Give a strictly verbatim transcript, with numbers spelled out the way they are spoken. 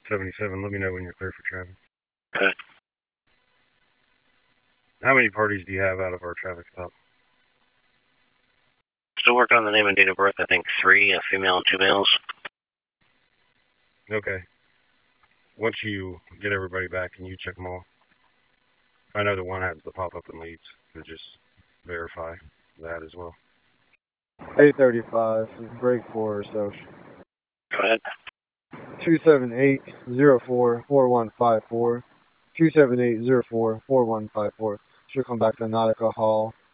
seventy-seven, let me know when you're clear for traffic. Okay. How many parties do you have out of our traffic stop? Still working on the name and date of birth. I think three, a female and two males. Okay. Once you get everybody back, can you check them all? I know the one has the pop-up and leads, so just verify that as well. eight thirty-five, break four, so. Go ahead. two seven eight, zero four, four one five four. two seven eight, zero four, four one five four. Should come back to Nautica Hall.